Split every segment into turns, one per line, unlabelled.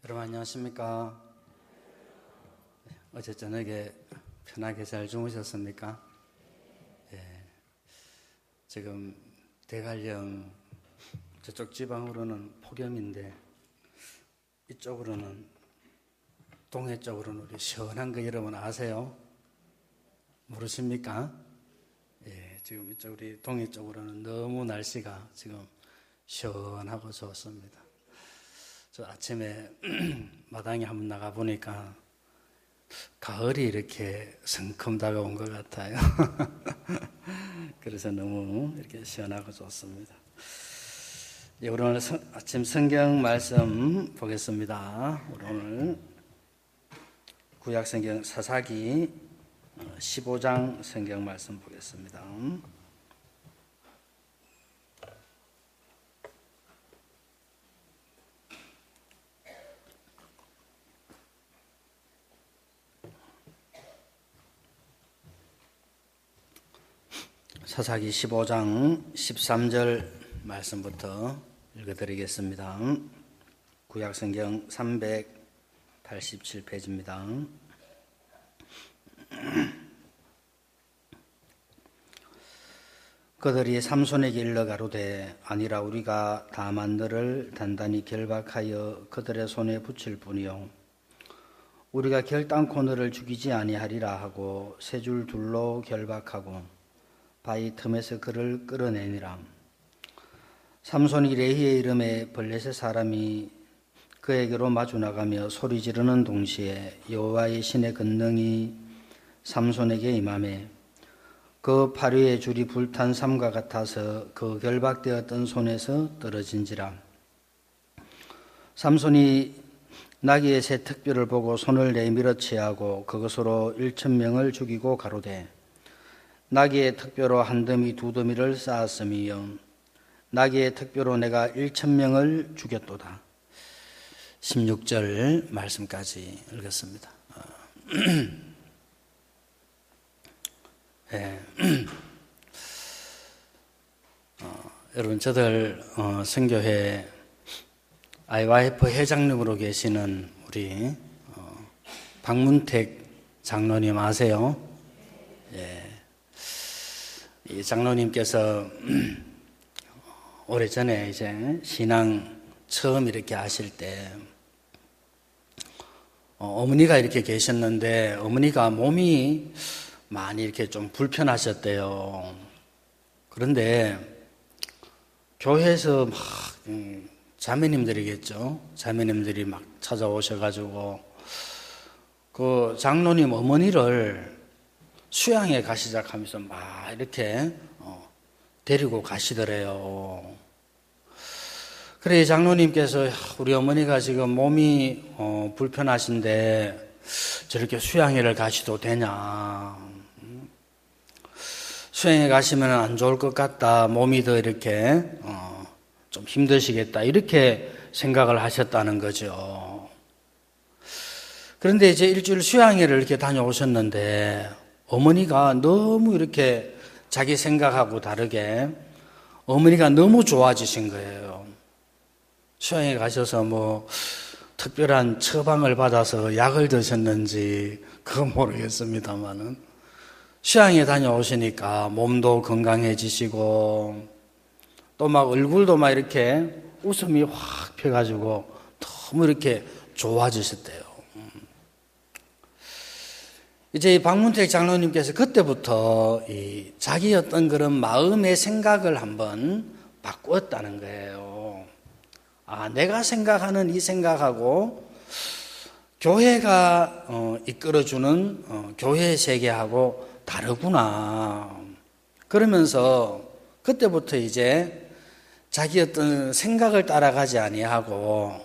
여러분 안녕하십니까? 어제 저녁에 편하게 잘 주무셨습니까? 예. 지금 대관령 저쪽 지방으로는 폭염인데 이쪽으로는 동해 쪽으로는 우리 시원한 거 여러분 아세요? 모르십니까? 예, 지금 이쪽 우리 동해 쪽으로는 너무 날씨가 지금 시원하고 좋습니다. 저 아침에 마당에 한번 나가 보니까 가을이 이렇게 성큼 다가온 것 같아요. 그래서 너무 이렇게 시원하고 좋습니다. 예, 우리 오늘 아침 성경 말씀 보겠습니다. 우리 오늘 구약 성경 사사기 15장 성경 말씀 보겠습니다. 사사기 15장 13절 말씀부터 읽어드리겠습니다. 구약성경 387페이지입니다. 그들이 삼손에게 일러 가로되 아니라 우리가 다만 너를 단단히 결박하여 그들의 손에 붙일 뿐이요 우리가 결단코 너를 죽이지 아니하리라 하고 세 줄 둘로 결박하고 바위 틈에서 그를 끌어내니라. 삼손이 레히의 이름에 블레셋 사람이 그에게로 마주 나가며 소리 지르는 동시에 여호와의 신의 권능이 삼손에게 임하매 그 팔 위에 줄이 불탄 삼과 같아서 그 결박되었던 손에서 떨어진지라. 삼손이 나귀의 새 특별을 보고 손을 내밀어 취하고 그것으로 1,000명을 죽이고 가로되 나귀의 특별로 한 더미 두 더미를 쌓았으며 나귀의 특별로 내가 1,000명을 죽였도다. 16절 말씀까지 읽었습니다. 네. 여러분 저들 선교회 IYF 회장님으로 계시는 우리 박문택 장로님 아세요? 예. 이 장로님께서 오래전에 이제 신앙 처음 이렇게 하실 때 어머니가 이렇게 계셨는데 어머니가 몸이 많이 이렇게 좀 불편하셨대요. 그런데 교회에서 막 자매님들이겠죠. 자매님들이 막 찾아오셔가지고 그 장로님 어머니를 수양에 가시작하면서 막 이렇게 데리고 가시더래요. 그래 장로님께서 우리 어머니가 지금 몸이 불편하신데 저렇게 수양회를 가시도 되냐? 수양회 가시면 안 좋을 것 같다. 몸이 더 이렇게 좀 힘드시겠다. 이렇게 생각을 하셨다는 거죠. 그런데 이제 일주일 수양회를 이렇게 다녀오셨는데 어머니가 너무 이렇게 자기 생각하고 다르게 어머니가 너무 좋아지신 거예요. 수양회 가셔서 뭐 특별한 처방을 받아서 약을 드셨는지 그건 모르겠습니다만은 수양회 다녀오시니까 몸도 건강해지시고 또 막 얼굴도 막 이렇게 웃음이 확 펴가지고 너무 이렇게 좋아지셨대요. 이제 이 박문택 장로님께서 그때부터 이 자기 어떤 그런 마음의 생각을 한번 바꾸었다는 거예요. 아, 내가 생각하는 이 생각하고 교회가 이끌어주는 교회의 세계하고 다르구나. 그러면서 그때부터 이제 자기 어떤 생각을 따라가지 아니하고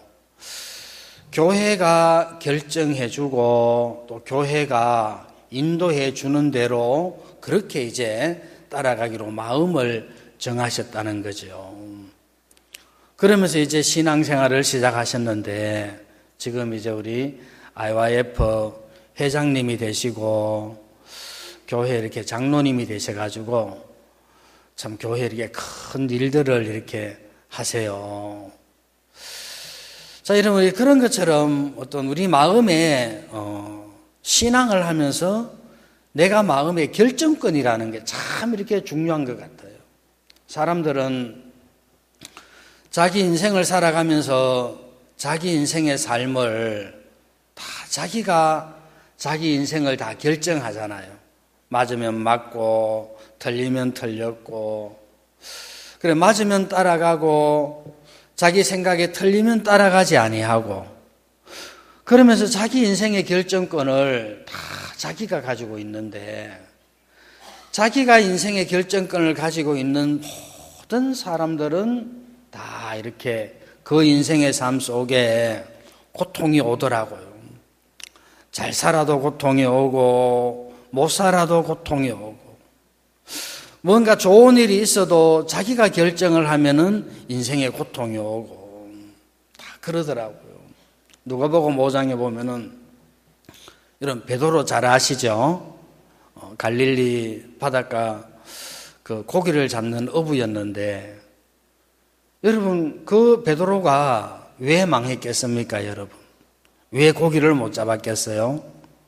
교회가 결정해주고 또 교회가 인도해주는 대로 그렇게 이제 따라가기로 마음을 정하셨다는 거죠. 그러면서 이제 신앙생활을 시작하셨는데 지금 이제 우리 IYF 회장님이 되시고 교회 이렇게 장로님이 되셔가지고 참 교회 이렇게 큰 일들을 이렇게 하세요. 자, 여러분, 그런 것처럼 어떤 우리 마음에 신앙을 하면서 내가 마음의 결정권이라는 게 참 이렇게 중요한 것 같아요. 사람들은 자기 인생을 살아가면서 자기 인생의 삶을 다 자기가 자기 인생을 다 결정하잖아요. 맞으면 맞고 틀리면 틀렸고, 그래 맞으면 따라가고 자기 생각에 틀리면 따라가지 아니하고, 그러면서 자기 인생의 결정권을 다 자기가 가지고 있는데, 자기가 인생의 결정권을 가지고 있는 모든 사람들은 다 이렇게 그 인생의 삶 속에 고통이 오더라고요. 잘 살아도 고통이 오고 못 살아도 고통이 오고, 뭔가 좋은 일이 있어도 자기가 결정을 하면은 인생에 고통이 오고 다 그러더라고요. 누가복음 5장에 보면은 이런 베드로 잘 아시죠? 갈릴리 바닷가 그 고기를 잡는 어부였는데, 여러분 그 베드로가 왜 망했겠습니까? 여러분 왜 고기를 못 잡았겠어요?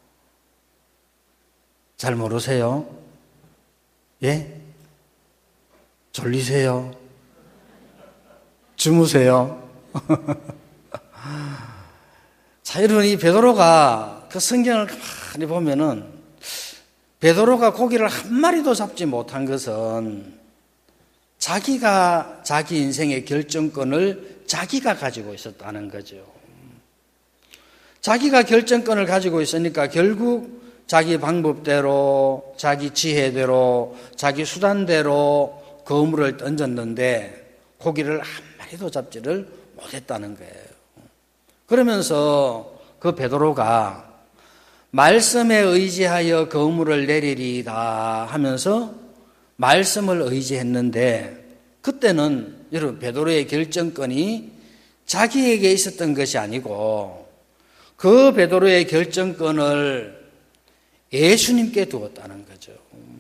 잘 모르세요? 예? 졸리세요? 주무세요? 자, 여러분 이 베드로가 그 성경을 많이 보면은 베드로가 고기를 한 마리도 잡지 못한 것은 자기가 자기 인생의 결정권을 자기가 가지고 있었다는 거죠. 자기가 결정권을 가지고 있으니까 결국 자기 방법대로, 자기 지혜대로, 자기 수단대로 그물을 던졌는데 고기를 한 마리도 잡지를 못했다는 거예요. 그러면서 그 베드로가 말씀에 의지하여 그물을 내리리다 하면서 말씀을 의지했는데, 그때는 여러분 베드로의 결정권이 자기에게 있었던 것이 아니고 그 베드로의 결정권을 예수님께 두었다는 거죠.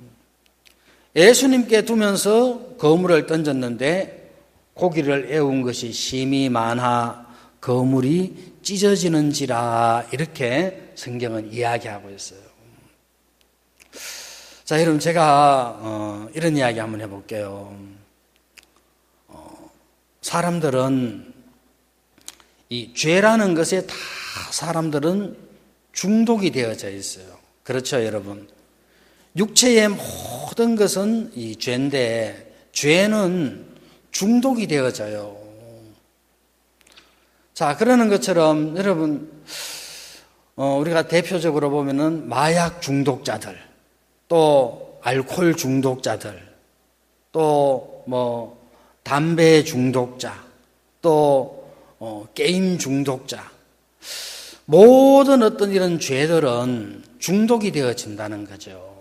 예수님께 두면서 그물을 던졌는데 고기를 애운 것이 심히 많아 그물이 찢어지는지라, 이렇게 성경은 이야기하고 있어요. 자, 여러분 제가 이런 이야기 한번 해볼게요. 사람들은 이 죄라는 것에 다 사람들은 중독이 되어져 있어요. 그렇죠, 여러분? 육체의 모든 것은 이 죄인데 죄는 중독이 되어져요. 자, 그러는 것처럼 여러분 우리가 대표적으로 보면은 마약 중독자들, 또 알코올 중독자들, 또 담배 중독자, 또 게임 중독자, 모든 어떤 이런 죄들은 중독이 되어진다는 거죠.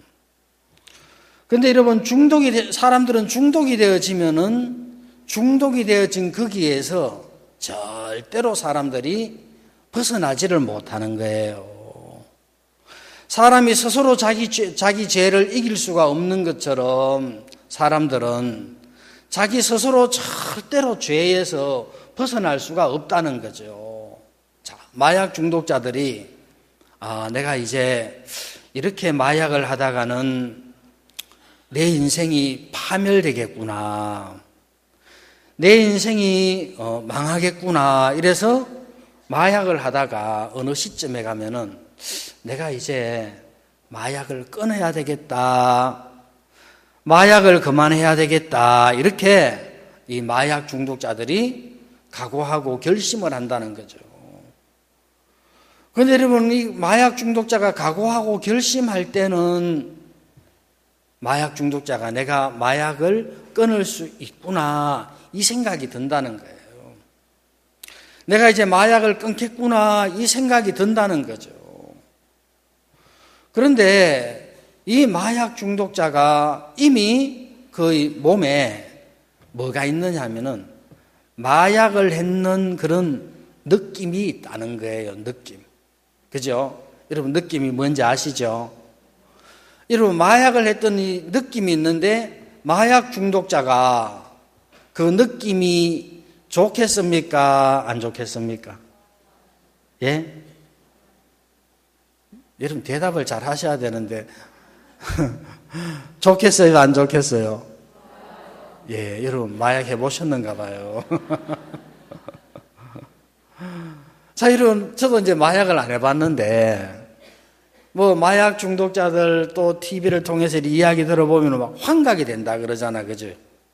그런데 여러분 사람들은 중독이 되어지면은 중독이 되어진 거기에서 절대로 사람들이 벗어나지를 못하는 거예요. 사람이 스스로 자기 죄를 이길 수가 없는 것처럼 사람들은 자기 스스로 절대로 죄에서 벗어날 수가 없다는 거죠. 자, 마약 중독자들이 내가 이제 이렇게 마약을 하다가는 내 인생이 파멸되겠구나, 내 인생이 망하겠구나, 이래서 마약을 하다가 어느 시점에 가면은 내가 이제 마약을 끊어야 되겠다, 마약을 그만해야 되겠다, 이렇게 이 마약 중독자들이 각오하고 결심을 한다는 거죠. 그런데 여러분, 이 마약 중독자가 각오하고 결심할 때는 마약 중독자가 내가 마약을 끊을 수 있구나, 이 생각이 든다는 거예요. 내가 이제 마약을 끊겠구나, 이 생각이 든다는 거죠. 그런데 이 마약 중독자가 이미 그 몸에 뭐가 있느냐 하면은 마약을 했는 그런 느낌이 있다는 거예요. 느낌. 그죠? 여러분 느낌이 뭔지 아시죠? 여러분 마약을 했던 이 느낌이 있는데 마약 중독자가 그 느낌이 좋겠습니까? 안 좋겠습니까? 예? 여러분 대답을 잘 하셔야 되는데 좋겠어요? 안 좋겠어요? 예, 여러분 마약 해보셨는가 봐요. 자, 여러분 저도 이제 마약을 안 해봤는데 뭐 마약 중독자들 또 TV를 통해서 이야기 들어보면 막 환각이 된다 그러잖아, 그죠?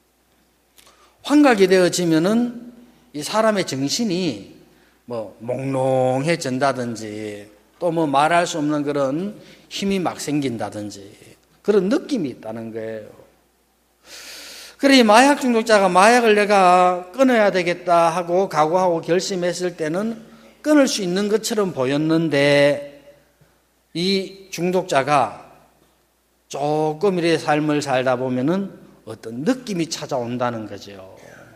환각이 되어지면은 이 사람의 정신이 뭐 몽롱해진다든지 또 뭐 말할 수 없는 그런 힘이 막 생긴다든지 그런 느낌이 있다는 거예요. 그래, 이 마약 중독자가 마약을 내가 끊어야 되겠다 하고 각오하고 결심했을 때는 끊을 수 있는 것처럼 보였는데 이 중독자가 조금 이렇게 삶을 살다 보면은 어떤 느낌이 찾아온다는 거죠.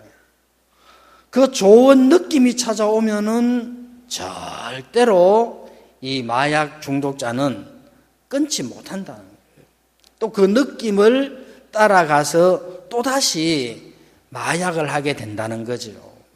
그 좋은 느낌이 찾아오면은 절대로 이 마약 중독자는 끊지 못한다는 거예요. 또 그 느낌을 따라가서 또다시 마약을 하게 된다는 거죠.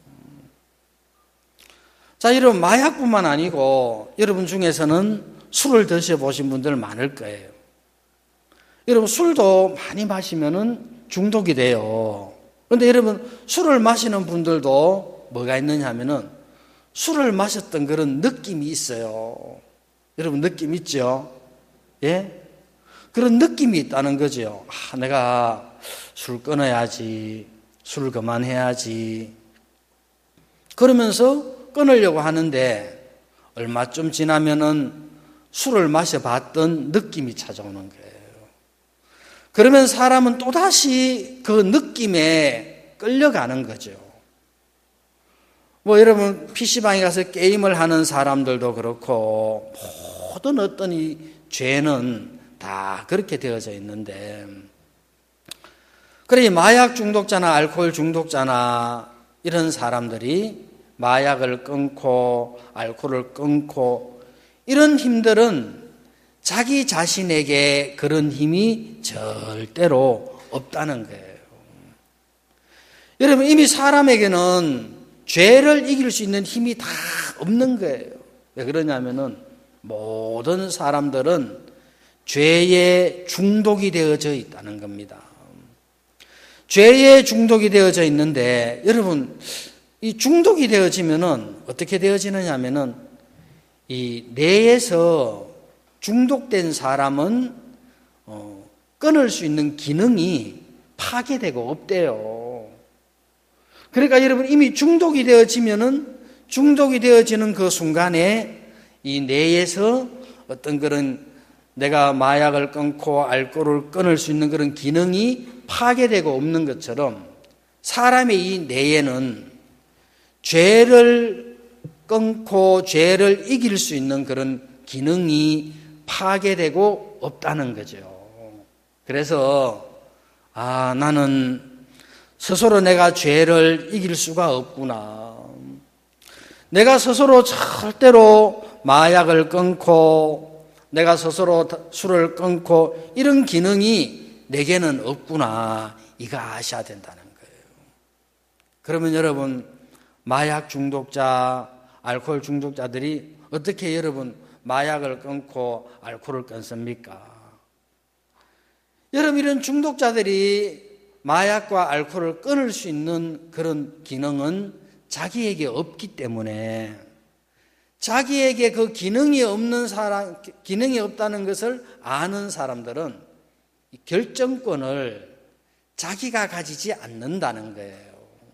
자, 여러분 마약뿐만 아니고 여러분 중에서는 술을 드셔보신 분들 많을 거예요. 여러분 술도 많이 마시면은 중독이 돼요. 그런데 여러분 술을 마시는 분들도 뭐가 있느냐 하면은 술을 마셨던 그런 느낌이 있어요. 여러분 느낌 있죠? 예? 그런 느낌이 있다는 거죠. 아, 내가 술 끊어야지, 술 그만해야지. 그러면서 끊으려고 하는데 얼마쯤 지나면은 술을 마셔봤던 느낌이 찾아오는 거예요. 그러면 사람은 또다시 그 느낌에 끌려가는 거죠. 뭐 여러분 PC방에 가서 게임을 하는 사람들도 그렇고 모든 어떤 이 죄는 다 그렇게 되어져 있는데 그래 마약 중독자나 알코올 중독자나 이런 사람들이 마약을 끊고 알코올을 끊고 이런 힘들은 자기 자신에게 그런 힘이 절대로 없다는 거예요. 여러분 이미 사람에게는 죄를 이길 수 있는 힘이 다 없는 거예요. 왜 그러냐면은 모든 사람들은 죄에 중독이 되어져 있다는 겁니다. 죄에 중독이 되어져 있는데 여러분 이 중독이 되어지면은 어떻게 되어지느냐 하면은 이 뇌에서 중독된 사람은 끊을 수 있는 기능이 파괴되고 없대요. 그러니까 여러분 이미 중독이 되어지면은 중독이 되어지는 그 순간에 이 뇌에서 어떤 그런 내가 마약을 끊고 알코올을 끊을 수 있는 그런 기능이 파괴되고 없는 것처럼 사람의 이 뇌에는 죄를 끊고 죄를 이길 수 있는 그런 기능이 파괴되고 없다는 거죠. 그래서 나는 스스로 내가 죄를 이길 수가 없구나. 내가 스스로 절대로 마약을 끊고 내가 스스로 술을 끊고 이런 기능이 내게는 없구나. 이거 아셔야 된다는 거예요. 그러면 여러분 마약 중독자, 알코올 중독자들이 어떻게 여러분 마약을 끊고 알코올을 끊습니까? 여러분 이런 중독자들이 마약과 알코올을 끊을 수 있는 그런 기능은 자기에게 없기 때문에 자기에게 그 기능이 없는 사람, 기능이 없다는 것을 아는 사람들은 결정권을 자기가 가지지 않는다는 거예요.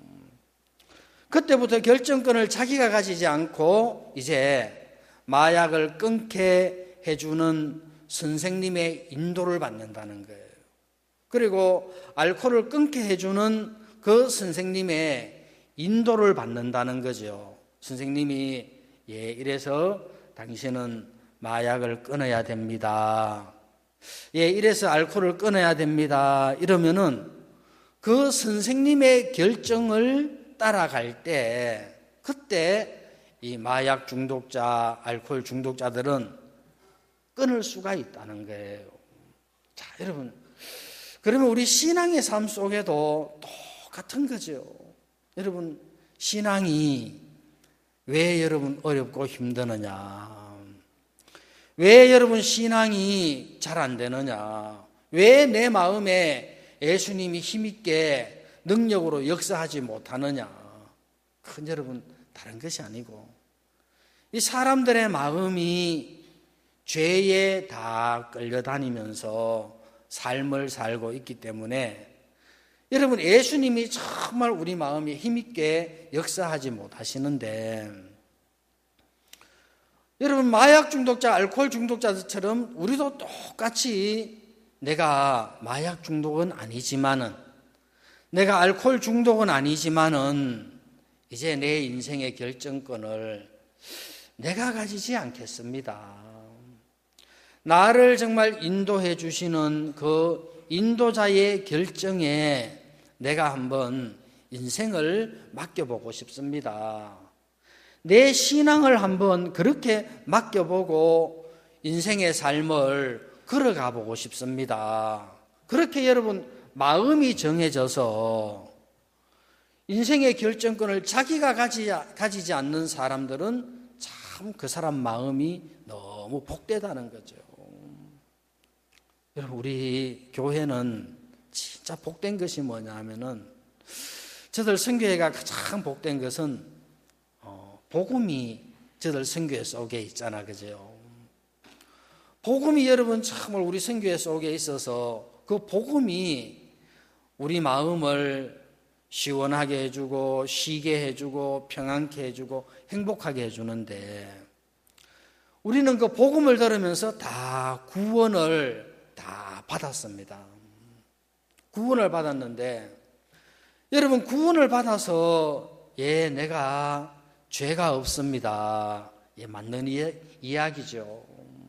그때부터 결정권을 자기가 가지지 않고 이제 마약을 끊게 해주는 선생님의 인도를 받는다는 거예요. 그리고 알코올을 끊게 해주는 그 선생님의 인도를 받는다는 거죠. 선생님이 이래서 당신은 마약을 끊어야 됩니다. 이래서 알코올을 끊어야 됩니다. 이러면은 그 선생님의 결정을 따라갈 때 그때 이 마약 중독자, 알코올 중독자들은 끊을 수가 있다는 거예요. 자, 여러분. 그러면 우리 신앙의 삶 속에도 똑같은 거죠. 여러분,
신앙이 왜 여러분 어렵고 힘드느냐? 왜 여러분 신앙이 잘 안 되느냐? 왜 내 마음에 예수님이 힘있게 능력으로 역사하지 못하느냐? 그건 여러분 다른 것이 아니고 이 사람들의 마음이 죄에 다 끌려다니면서 삶을 살고 있기 때문에 여러분 예수님이 정말 우리 마음에 힘있게 역사하지 못하시는데 여러분 마약 중독자, 알코올 중독자들처럼 우리도 똑같이 내가 마약 중독은 아니지만은 내가 알코올 중독은 아니지만은 이제 내 인생의 결정권을 내가 가지지 않겠습니다. 나를 정말 인도해 주시는 그 인도자의 결정에 내가 한번 인생을 맡겨보고 싶습니다. 내 신앙을 한번 그렇게 맡겨보고 인생의 삶을 걸어가 보고 싶습니다. 그렇게 여러분 마음이 정해져서 인생의 결정권을 자기가 가지지 않는 사람들은 참 그 사람 마음이 너무 복되다는 거죠. 여러분 우리 교회는 진짜 복된 것이 뭐냐 하면은 저들 선교회가 가장 복된 것은 복음이 저들 선교회 속에 있잖아, 그죠? 복음이 여러분 정말 우리 선교회 속에 있어서 그 복음이 우리 마음을 시원하게 해주고 쉬게 해주고 평안케 해주고 행복하게 해주는데 우리는 그 복음을 들으면서 다 구원을 다 받았습니다. 구원을 받았는데 여러분 구원을 받아서 내가 죄가 없습니다. 맞는 이야기죠.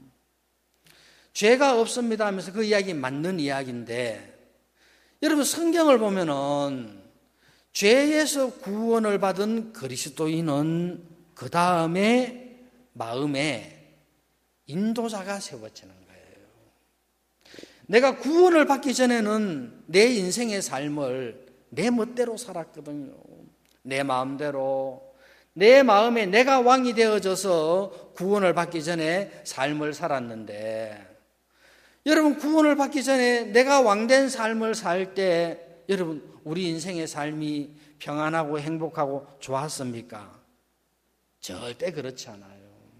죄가 없습니다 하면서 그 이야기 맞는 이야기인데 여러분 성경을 보면은 죄에서 구원을 받은 그리스도인은 그 다음에 마음에 인도자가 세워지는 거예요. 내가 구원을 받기 전에는 내 인생의 삶을 내 멋대로 살았거든요. 내 마음대로 내 마음에 내가 왕이 되어져서 구원을 받기 전에 삶을 살았는데 여러분 구원을 받기 전에 내가 왕된 삶을 살 때 여러분 우리 인생의 삶이 평안하고 행복하고 좋았습니까? 절대 그렇지 않아요.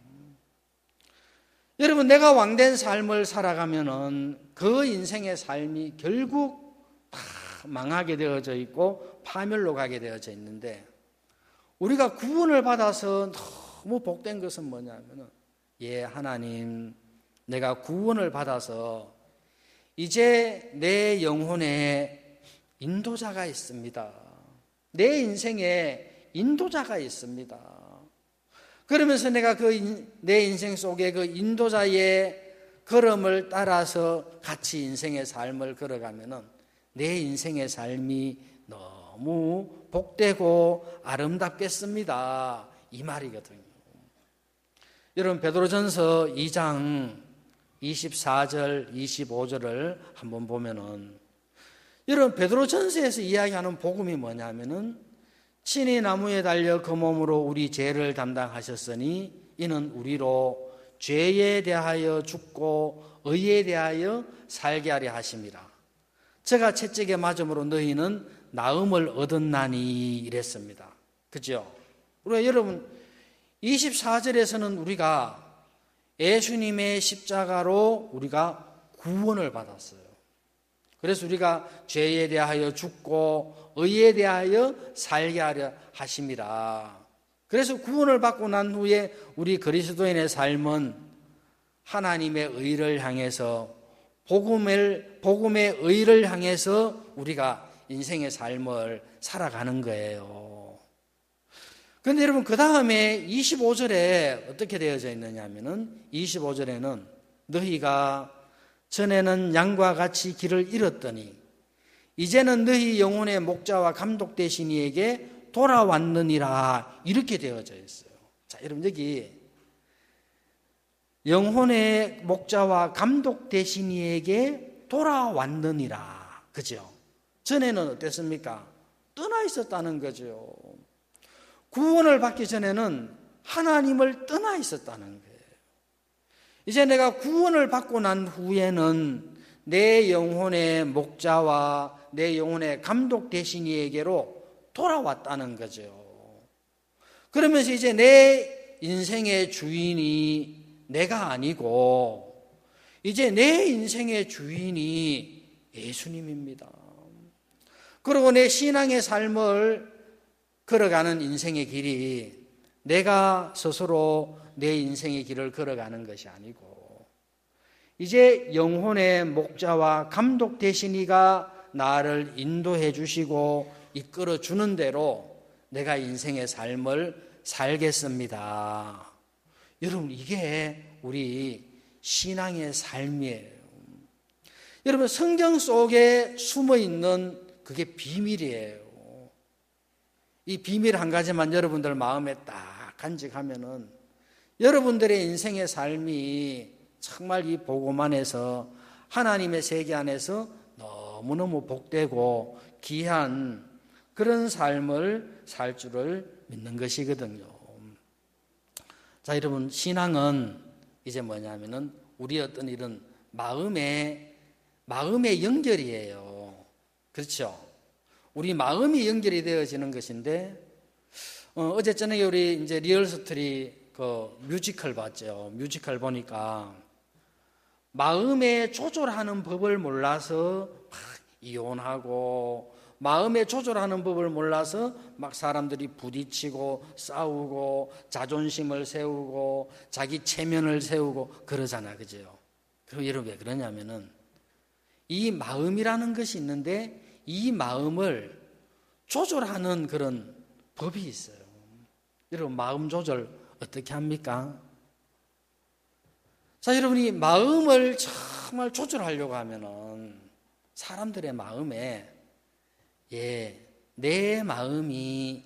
여러분 내가 왕된 삶을 살아가면은 그 인생의 삶이 결국 다 망하게 되어져 있고 파멸로 가게 되어져 있는데 우리가 구원을 받아서 너무 복된 것은 뭐냐면은 하나님 내가 구원을 받아서 이제 내 영혼에 인도자가 있습니다. 내 인생에 인도자가 있습니다. 그러면서 내가 내 인생 속에 그 인도자의 걸음을 따라서 같이 인생의 삶을 걸어가면은 내 인생의 삶이 너무 복되고 아름답겠습니다. 이 말이거든요. 여러분 베드로전서 2장 24절 25절을 한번 보면은 여러분 베드로전서에서 이야기하는 복음이 뭐냐면은 친히 나무에 달려 그 몸으로 우리 죄를 담당하셨으니 이는 우리로 죄에 대하여 죽고 의에 대하여 살게 하려 하심이라. 저가 채찍에 맞음으로 너희는 나음을 얻었나니 이랬습니다. 그죠? 우리가 여러분 24절에서는 우리가 예수님의 십자가로 우리가 구원을 받았어요. 그래서 우리가 죄에 대하여 죽고 의에 대하여 살게 하려 하심이라. 그래서 구원을 받고 난 후에 우리 그리스도인의 삶은 하나님의 의를 향해서 복음의 의를 향해서 우리가 인생의 삶을 살아가는 거예요. 그런데 여러분 그 다음에 25절에 어떻게 되어져 있느냐 하면은 25절에는 너희가 전에는 양과 같이 길을 잃었더니 이제는 너희 영혼의 목자와 감독 되신 이에게 돌아왔느니라 이렇게 되어져 있어요. 자, 여러분 여기 영혼의 목자와 감독 되신 이에게 돌아왔느니라. 그죠? 전에는 어땠습니까? 떠나 있었다는 거죠. 구원을 받기 전에는 하나님을 떠나 있었다는 거예요. 이제 내가 구원을 받고 난 후에는 내 영혼의 목자와 내 영혼의 감독 되신 이에게로 돌아왔다는 거죠. 그러면서 이제 내 인생의 주인이 내가 아니고 이제 내 인생의 주인이 예수님입니다. 그리고 내 신앙의 삶을 걸어가는 인생의 길이 내가 스스로 내 인생의 길을 걸어가는 것이 아니고 이제 영혼의 목자와 감독 되신 이가 나를 인도해 주시고 이끌어 주는 대로 내가 인생의 삶을 살겠습니다. 여러분, 이게 우리 신앙의 삶이에요. 여러분, 성경 속에 숨어 있는 그게 비밀이에요. 이 비밀 한 가지만 여러분들 마음에 딱 간직하면은 여러분들의 인생의 삶이 정말 이 복음 안에서 하나님의 세계 안에서 너무너무 복되고 귀한 그런 삶을 살 줄을 믿는 것이거든요. 자, 여러분, 신앙은 이제 뭐냐면은 우리 어떤 이런 마음의 연결이에요. 그렇죠? 우리 마음이 연결이 되어지는 것인데, 어제 저녁에 우리 이제 리얼스토리 그 뮤지컬 봤죠. 뮤지컬 보니까 마음에 조절하는 법을 몰라서 막 이혼하고, 마음에 조절하는 법을 몰라서 막 사람들이 부딪히고 싸우고 자존심을 세우고 자기 체면을 세우고 그러잖아, 그죠? 그리고 여러분 왜 그러냐면은 이 마음이라는 것이 있는데 이 마음을 조절하는 그런 법이 있어요. 여러분, 마음 조절 어떻게 합니까? 자, 여러분이 마음을 정말 조절하려고 하면은 사람들의 마음에 내 마음이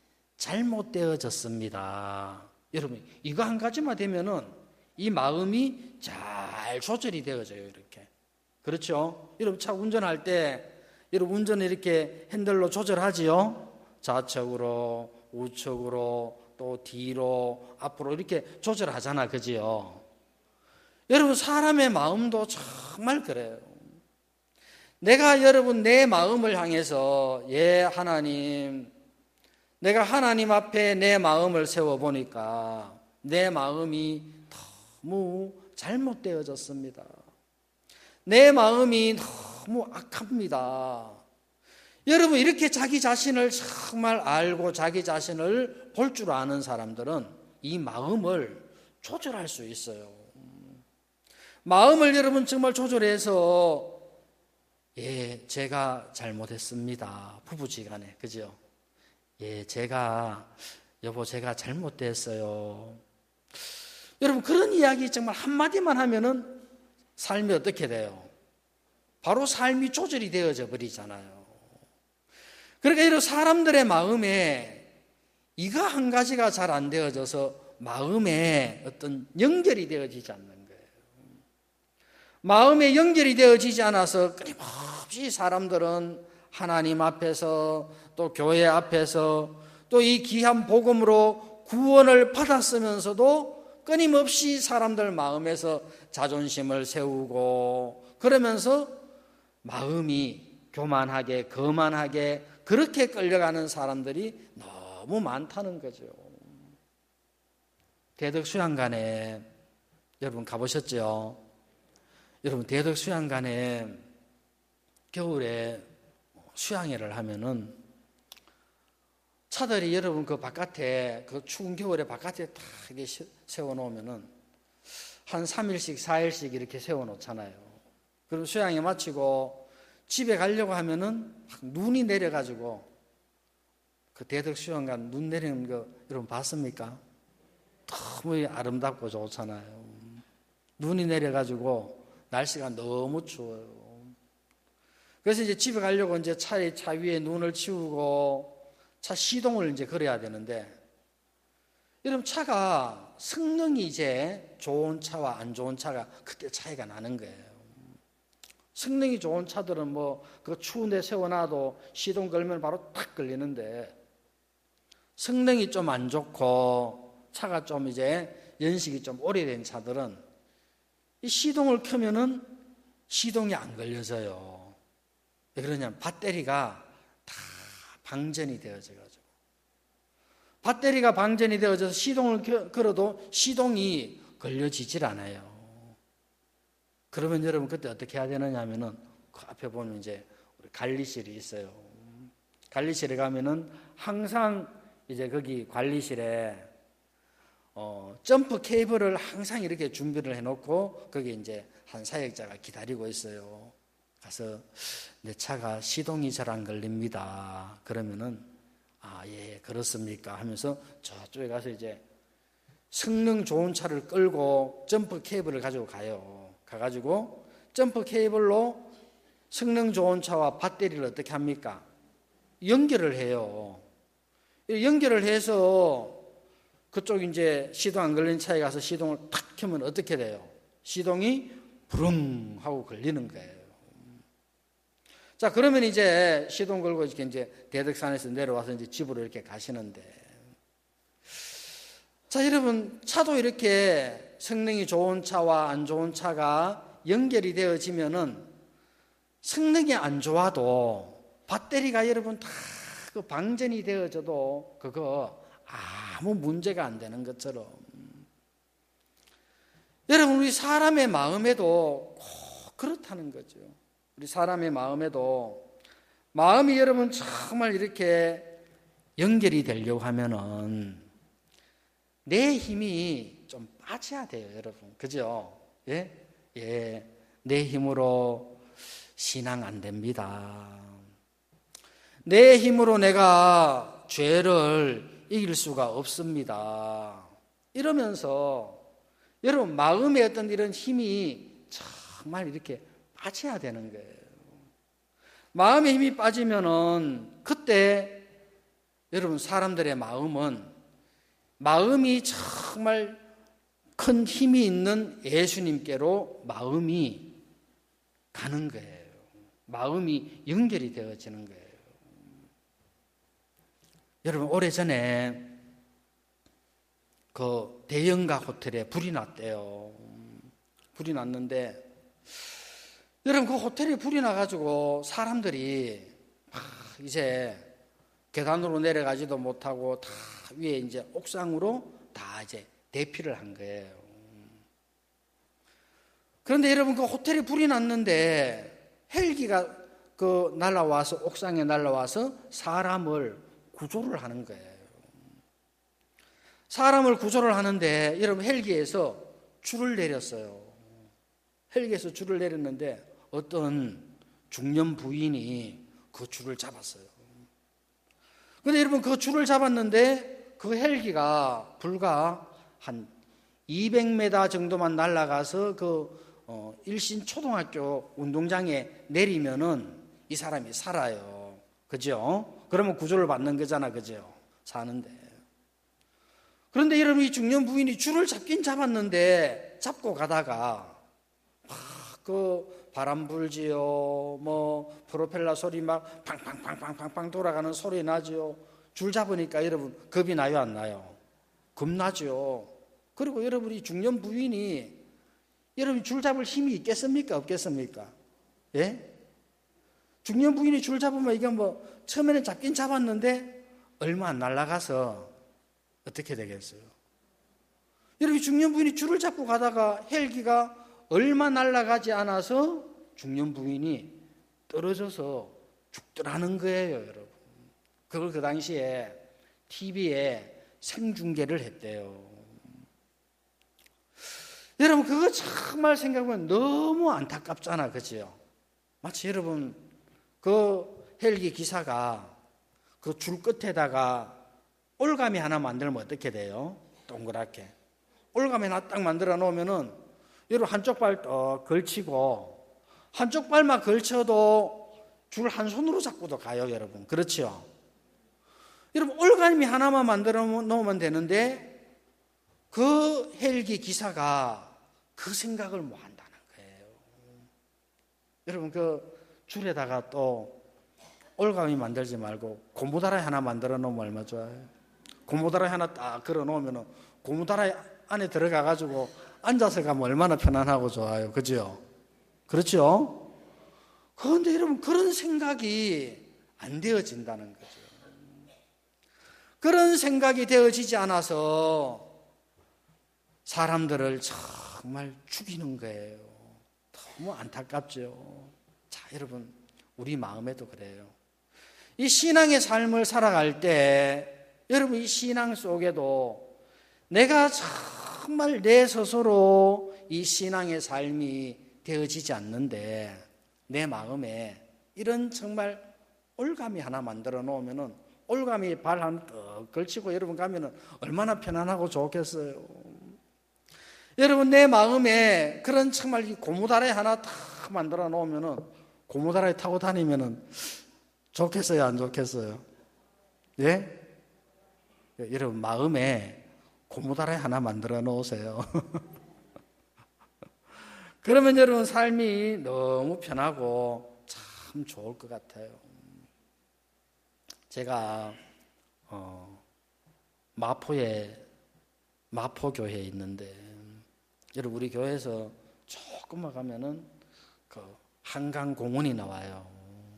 잘못되어졌습니다. 여러분, 이거 한 가지만 되면은 이 마음이 잘 조절이 되어져요, 이렇게. 그렇죠? 여러분, 차 운전할 때 여러분 운전을 이렇게 핸들로 조절하지요? 좌측으로, 우측으로, 또 뒤로, 앞으로 이렇게 조절하잖아, 그지요? 여러분, 사람의 마음도 정말 그래요. 내가 여러분 내 마음을 향해서 하나님, 내가 하나님 앞에 내 마음을 세워보니까 내 마음이 너무 잘못되어졌습니다. 내 마음이 너무 악합니다. 여러분, 이렇게 자기 자신을 정말 알고 자기 자신을 볼 줄 아는 사람들은 이 마음을 조절할 수 있어요. 마음을 여러분 정말 조절해서 제가 잘못했습니다. 부부지간에, 그죠? 여보, 제가 잘못됐어요. 여러분, 그런 이야기 정말 한마디만 하면은 삶이 어떻게 돼요? 바로 삶이 조절이 되어져 버리잖아요. 그러니까 이런 사람들의 마음에 이거 한 가지가 잘 안 되어져서 마음에 어떤 연결이 되어지지 않는 거예요. 마음에 연결이 되어지지 않아서 끊임없이 사람들은 하나님 앞에서 또 교회 앞에서 또 이 귀한 복음으로 구원을 받았으면서도 끊임없이 사람들 마음에서 자존심을 세우고 그러면서 마음이 교만하게 거만하게 그렇게 끌려가는 사람들이 너무 많다는 거죠. 대덕수양관에 여러분 가보셨죠? 여러분, 대덕수양관에 겨울에 수양회를 하면은 차들이 여러분 그 바깥에 그 추운 겨울에 바깥에 딱 이렇게 세워놓으면은 한 3일씩 4일씩 이렇게 세워놓잖아요. 그럼 수양회 마치고 집에 가려고 하면은 눈이 내려가지고 그 대덕수양관 눈 내리는 거 여러분 봤습니까? 너무 아름답고 좋잖아요. 눈이 내려가지고 날씨가 너무 추워요. 그래서 이제 집에 가려고 이제 차 위에 눈을 치우고 차 시동을 이제 걸어야 되는데, 여러분, 차가 성능이 이제 좋은 차와 안 좋은 차가 그때 차이가 나는 거예요. 성능이 좋은 차들은 뭐 그 추운 데 세워놔도 시동 걸면 바로 탁 걸리는데, 성능이 좀 안 좋고 차가 좀 이제 연식이 좀 오래된 차들은 이 시동을 켜면은 시동이 안 걸려져요. 왜 그러냐면 배터리가 다 방전이 되어져가지고, 배터리가 방전이 되어져서 시동을 걸어도 시동이 걸려지질 않아요. 그러면 여러분 그때 어떻게 해야 되느냐 하면은 그 앞에 보면 이제 우리 관리실이 있어요. 관리실에 가면은 항상 이제 거기 관리실에 점프 케이블을 항상 이렇게 준비를 해놓고 거기 이제 한 사역자가 기다리고 있어요. 가서 내 차가 시동이 잘 안 걸립니다. 그러면은 예, 그렇습니까 하면서 저쪽에 가서 이제 성능 좋은 차를 끌고 점프 케이블을 가지고 가요. 가가지고 점프 케이블로 성능 좋은 차와 배터리를 어떻게 합니까? 연결을 해요. 연결을 해서 그쪽 이제 시동 안 걸린 차에 가서 시동을 탁 켜면 어떻게 돼요? 시동이 부릉 하고 걸리는 거예요. 자, 그러면 이제 시동 걸고 이제 대덕산에서 내려와서 이제 집으로 이렇게 가시는데, 자, 여러분, 차도 이렇게 성능이 좋은 차와 안 좋은 차가 연결이 되어지면은 성능이 안 좋아도 배터리가 여러분 다 그 방전이 되어져도 그거 아무 문제가 안 되는 것처럼, 여러분, 우리 사람의 마음에도 꼭 그렇다는 거죠. 우리 사람의 마음에도, 마음이 여러분 정말 이렇게 연결이 되려고 하면은 내 힘이 좀 빠져야 돼요, 여러분. 그죠? 예? 예. 내 힘으로 신앙 안 됩니다. 내 힘으로 내가 죄를 이길 수가 없습니다. 이러면서 여러분 마음에 어떤 이런 힘이 정말 이렇게 빠져야 되는 거예요. 마음의 힘이 빠지면은 그때 여러분 사람들의 마음이 정말 큰 힘이 있는 예수님께로 마음이 가는 거예요. 마음이 연결이 되어지는 거예요. 여러분, 오래전에 그 대형가 호텔에 불이 났대요. 불이 났는데, 여러분, 그 호텔에 불이 나가지고 사람들이 막 이제 계단으로 내려가지도 못하고 다 위에 이제 옥상으로 다 이제 대피를 한 거예요. 그런데 여러분, 그 호텔에 불이 났는데 헬기가 날아와서, 옥상에 날아와서 사람을 구조를 하는 거예요. 사람을 구조를 하는데 여러분 헬기에서 줄을 내렸어요. 헬기에서 줄을 내렸는데 어떤 중년 부인이 그 줄을 잡았어요. 그런데 여러분 그 줄을 잡았는데 그 헬기가 불과 한 200m 정도만 날아가서 일신 초등학교 운동장에 내리면은 이 사람이 살아요. 그죠? 그러면 구조를 받는 거잖아. 그죠? 사는데. 그런데 여러분 이 중년 부인이 줄을 잡긴 잡았는데 잡고 가다가 그 바람 불지요. 프로펠러 소리 막 팡팡팡팡팡팡 돌아가는 소리 나죠. 줄 잡으니까 여러분 겁이 나요, 안 나요? 겁나죠. 그리고 여러분이 중년 부인이 여러분 줄 잡을 힘이 있겠습니까? 없겠습니까? 예? 중년 부인이 줄 잡으면 이게 처음에는 잡긴 잡았는데 얼마 안 날아가서 어떻게 되겠어요? 여러분 중년 부인이 줄을 잡고 가다가 헬기가 얼마 날아가지 않아서 중년 부인이 떨어져서 죽더라는 거예요, 여러분. 그걸 그 당시에 TV에 생중계를 했대요. 여러분 그거 정말 생각하면 너무 안타깝잖아, 그죠? 마치 여러분 그 헬기 기사가 그 줄 끝에다가 올가미 하나 만들면 어떻게 돼요? 동그랗게 올가미 하나 딱 만들어 놓으면은 여러분 한쪽 발 걸치고 한쪽 발만 걸쳐도 줄 한 손으로 잡고도 가요, 여러분. 그렇죠? 여러분 올가미 하나만 만들어 놓으면 되는데 그 헬기 기사가 그 생각을 못 한다는 거예요. 여러분 그 줄에다가 또 올가미 만들지 말고 고무다라이 하나 만들어 놓으면 얼마 좋아요? 고무다라이 하나 딱 걸어 놓으면 고무다라이 안에 들어가 가지고 앉아서 가면 얼마나 편안하고 좋아요. 그죠? 그렇죠? 그런데 여러분, 그런 생각이 안 되어진다는 거죠. 그런 생각이 되어지지 않아서 사람들을 정말 죽이는 거예요. 너무 안타깝죠. 자, 여러분, 우리 마음에도 그래요. 이 신앙의 삶을 살아갈 때 여러분, 이 신앙 속에도 내가 정말 내 스스로 이 신앙의 삶이 되어지지 않는데 내 마음에 이런 정말 올가미 하나 만들어 놓으면은 올가미 발 하나 떡 걸치고 여러분 가면은 얼마나 편안하고 좋겠어요. 여러분, 내 마음에 그런 정말 이 고무다라이 하나 딱 만들어 놓으면은 고무다라이 타고 다니면은 좋겠어요, 안 좋겠어요? 예? 여러분, 마음에 고무다라이 하나 만들어 놓으세요. 그러면 여러분, 삶이 너무 편하고 참 좋을 것 같아요. 제가 마포교회에 있는데 여러분, 우리 교회에서 조금만 가면은 그 한강공원이 나와요.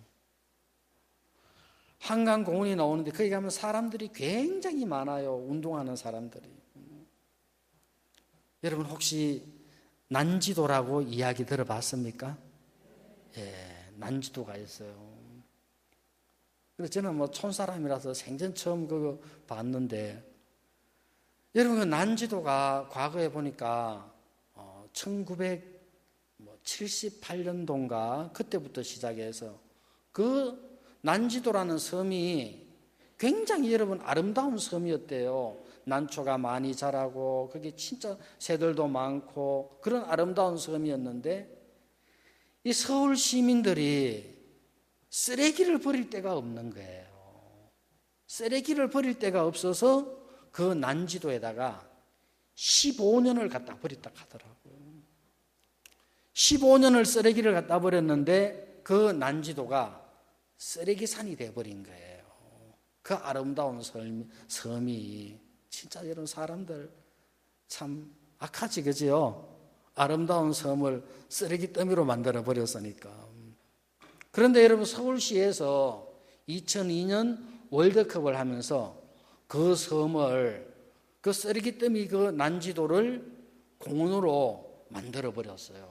한강공원이 나오는데 거기 가면 사람들이 굉장히 많아요. 운동하는 사람들이. 여러분, 혹시 난지도라고 이야기 들어봤습니까? 예, 난지도가 있어요. 그래서 저는 뭐 촌사람이라서 생전 처음 그거 봤는데, 여러분, 그 난지도가 과거에 보니까 1978년도인가 그때부터 시작해서 그 난지도라는 섬이 굉장히 여러분 아름다운 섬이었대요. 난초가 많이 자라고 거기 진짜 새들도 많고 그런 아름다운 섬이었는데, 이 서울 시민들이 쓰레기를 버릴 데가 없는 거예요. 쓰레기를 버릴 데가 없어서 그 난지도에다가 15년을 갖다 버렸다 하더라고요. 15년을 쓰레기를 갖다 버렸는데 그 난지도가 쓰레기산이 되어버린 거예요. 그 아름다운 섬이 진짜 여러분, 사람들 참 악하지, 그죠? 아름다운 섬을 쓰레기 더미로 만들어 버렸으니까. 그런데 여러분, 서울시에서 2002년 월드컵을 하면서 그 섬을, 그 쓰레기 더미 그 난지도를 공원으로 만들어 버렸어요.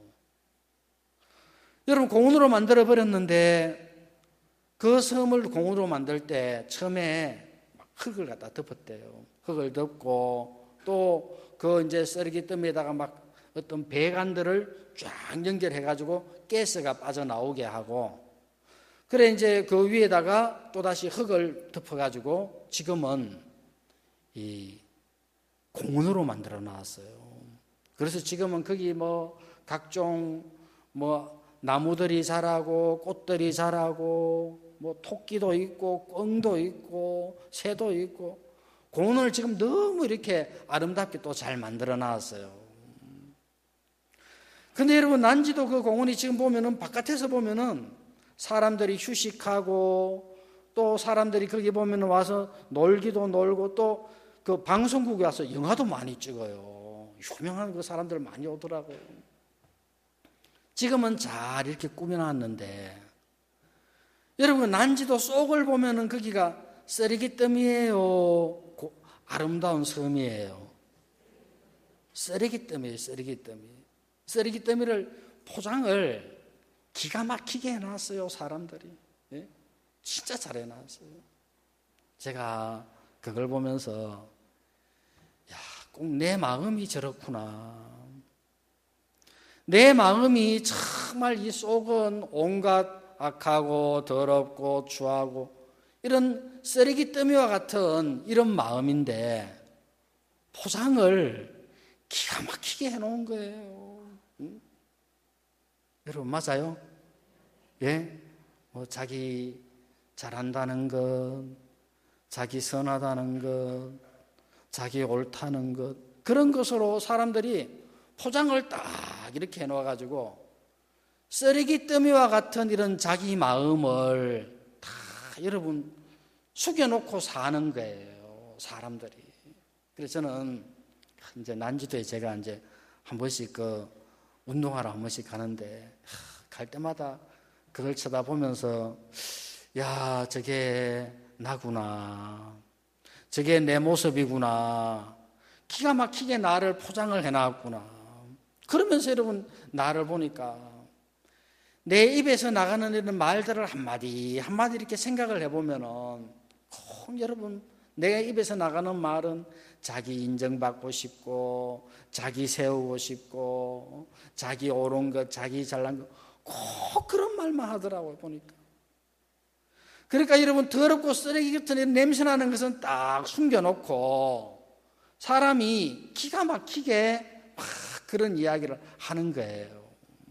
여러분, 공원으로 만들어 버렸는데 그 섬을 공원으로 만들 때 처음에 흙을 갖다 덮었대요. 흙을 덮고 또 그 이제 쓰레기 더미에다가 막 어떤 배관들을 쫙 연결해가지고 가스가 빠져나오게 하고, 그래 이제 그 위에다가 또다시 흙을 덮어가지고 지금은 이 공원으로 만들어 놨어요. 그래서 지금은 거기 뭐 각종 뭐 나무들이 자라고 꽃들이 자라고 뭐 토끼도 있고 꿩도 있고 새도 있고, 공원을 지금 너무 이렇게 아름답게 또 잘 만들어 놨어요. 근데 여러분, 난지도 그 공원이 지금 보면은 바깥에서 보면은 사람들이 휴식하고 또 사람들이 거기 보면은 와서 놀기도 놀고 또 그 방송국에 와서 영화도 많이 찍어요. 유명한 그 사람들 많이 오더라고요. 지금은 잘 이렇게 꾸며놨는데, 여러분, 난지도 속을 보면은 거기가 쓰레기 더미예요, 아름다운 섬이에요? 쓰레기 더미예요, 쓰레기 더미. 쓰레기 더미를 포장을 기가 막히게 해놨어요, 사람들이. 예? 진짜 잘 해놨어요. 제가 그걸 보면서 꼭 내 마음이 저렇구나. 내 마음이 정말 이 속은 온갖 악하고 더럽고 추하고 이런 쓰레기 더미와 같은 이런 마음인데 포장을 기가 막히게 해놓은 거예요. 응? 여러분, 맞아요? 예? 뭐 자기 잘한다는 것, 자기 선하다는 것, 자기 옳다는 것, 그런 것으로 사람들이 포장을 딱 이렇게 해놓아가지고 쓰레기 더미와 같은 이런 자기 마음을 다 여러분 숙여놓고 사는 거예요. 사람들이. 그래서 저는 이제 난지도에 제가 이제 한 번씩 운동하러 한 번씩 가는데, 갈 때마다 그걸 쳐다보면서, 야, 저게 나구나. 저게 내 모습이구나. 기가 막히게 나를 포장을 해놨구나. 그러면서 여러분, 나를 보니까 내 입에서 나가는 이런 말들을 한마디 한마디 이렇게 생각을 해보면은 꼭 여러분, 내 입에서 나가는 말은 자기 인정받고 싶고, 자기 세우고 싶고, 자기 옳은 것, 자기 잘난 것, 꼭 그런 말만 하더라고요, 보니까. 그러니까 여러분, 더럽고 쓰레기 같은 이런 냄새나는 것은 딱 숨겨놓고 사람이 기가 막히게 막 그런 이야기를 하는 거예요.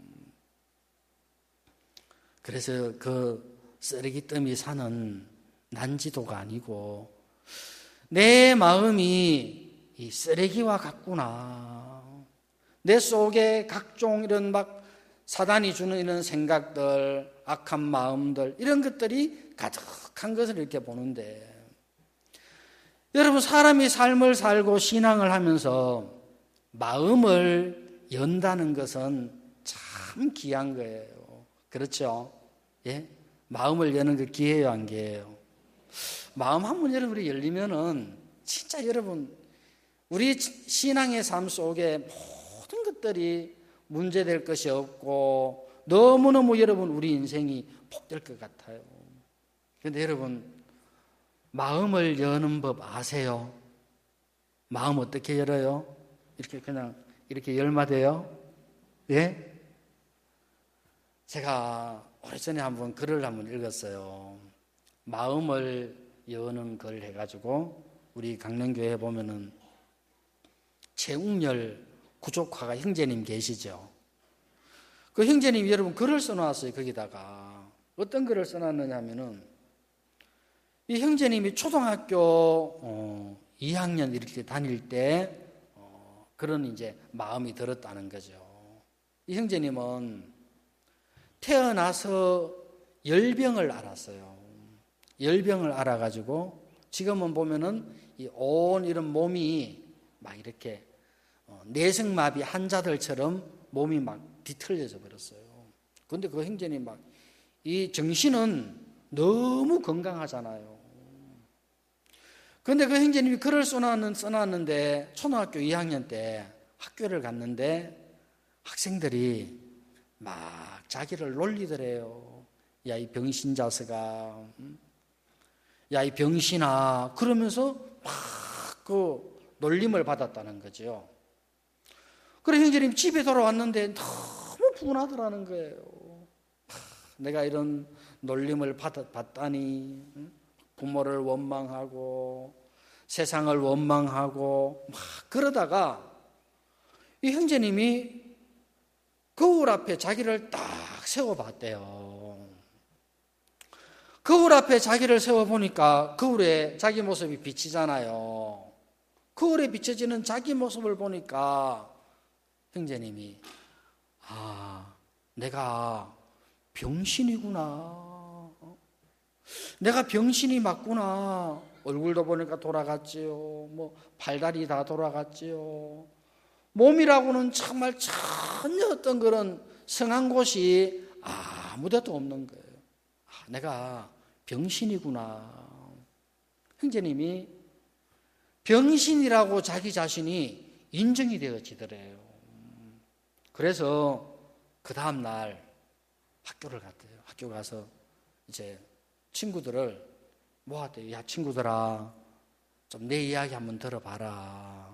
그래서 그 쓰레기더미 사는 난지도가 아니고 내 마음이 이 쓰레기와 같구나. 내 속에 각종 이런 막 사단이 주는 이런 생각들, 악한 마음들, 이런 것들이 가득한 것을 이렇게 보는데, 여러분, 사람이 삶을 살고 신앙을 하면서 마음을 연다는 것은 참 귀한 거예요. 그렇죠? 예? 마음을 여는 거 기회예요, 안 기회예요? 마음 한번 여러분이 열리면은 진짜 여러분, 우리 신앙의 삶 속에 모든 것들이 문제될 것이 없고 너무너무 여러분 우리 인생이 복될 것 같아요. 그런데 여러분, 마음을 여는 법 아세요? 마음 어떻게 열어요? 이렇게 그냥 이렇게 열마돼요? 예? 제가 오래전에 한번 글을 한번 읽었어요. 마음을 여는 글 해가지고 우리 강릉교회에 보면은 최웅열 구족화가 형제님 계시죠? 그 형제님이 여러분 글을 써놨어요. 거기다가 어떤 글을 써놨느냐 하면은, 이 형제님이 초등학교 2학년 이렇게 다닐 때 그런 이제 마음이 들었다는 거죠. 이 형제님은 태어나서 열병을 앓았어요. 열병을 앓아가지고 지금은 보면은 이 온 이런 몸이 막 이렇게 내성마비 환자들처럼 몸이 막 뒤틀려져 버렸어요. 그런데 그 형제님 막 이 정신은 너무 건강하잖아요. 그런데 그 형제님이 글을 써놨는데 초등학교 2학년 때 학교를 갔는데 학생들이 막 자기를 놀리더래요. 야, 이 병신 자식아, 야, 이 병신아, 그러면서 막 그 놀림을 받았다는 거죠. 그래 형제님 집에 돌아왔는데 너무 분하더라는 거예요. 내가 이런 놀림을 받다니, 부모를 원망하고 세상을 원망하고 막 그러다가 이 형제님이 거울 앞에 자기를 딱 세워봤대요. 거울 앞에 자기를 세워보니까 거울에 자기 모습이 비치잖아요. 거울에 비춰지는 자기 모습을 보니까 형제님이, 아, 내가 병신이구나. 내가 병신이 맞구나. 얼굴도 보니까 돌아갔지요. 뭐 팔다리 다 돌아갔지요. 몸이라고는 정말 전혀 어떤 그런 성한 곳이 아무데도 없는 거예요. 내가 병신이구나. 형제님이 병신이라고 자기 자신이 인정이 되어지더래요. 그래서 그 다음 날 학교를 갔대요. 학교 가서 이제 친구들을 모았대요. 야, 친구들아, 좀 내 이야기 한번 들어봐라.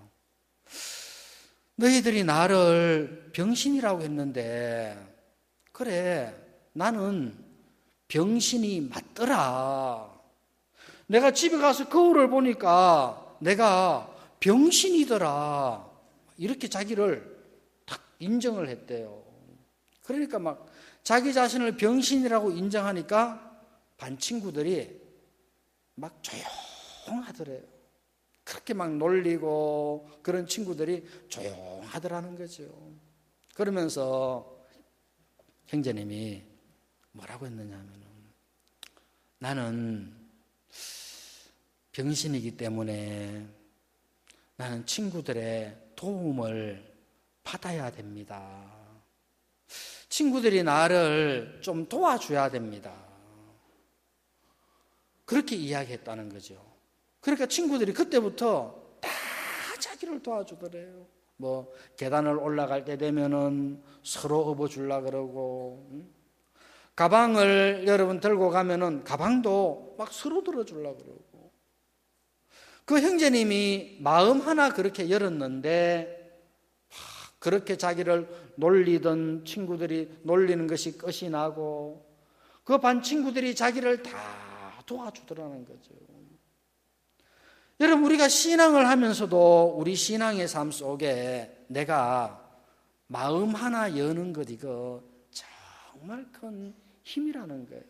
너희들이 나를 병신이라고 했는데, 그래, 나는 병신이 맞더라. 내가 집에 가서 거울을 보니까 내가 병신이더라. 이렇게 자기를 딱 인정을 했대요. 그러니까 막 자기 자신을 병신이라고 인정하니까 반 친구들이 막 조용하더래요. 그렇게 막 놀리고 그런 친구들이 조용하더라는 거죠. 그러면서 형제님이 뭐라고 했느냐 하면, 나는 병신이기 때문에 나는 친구들의 도움을 받아야 됩니다. 친구들이 나를 좀 도와줘야 됩니다. 그렇게 이야기했다는 거죠. 그러니까 친구들이 그때부터 다 자기를 도와주더래요. 뭐 계단을 올라갈 때 되면은 서로 업어주려고 그러고, 가방을 여러분 들고 가면은 가방도 막 서로 들어주려고 그러고, 그 형제님이 마음 하나 그렇게 열었는데 그렇게 자기를 놀리던 친구들이 놀리는 것이 끝이 나고 그 반 친구들이 자기를 다 도와주더라는 거죠. 여러분, 우리가 신앙을 하면서도 우리 신앙의 삶 속에 내가 마음 하나 여는 것, 이거 정말 큰 힘이라는 거예요.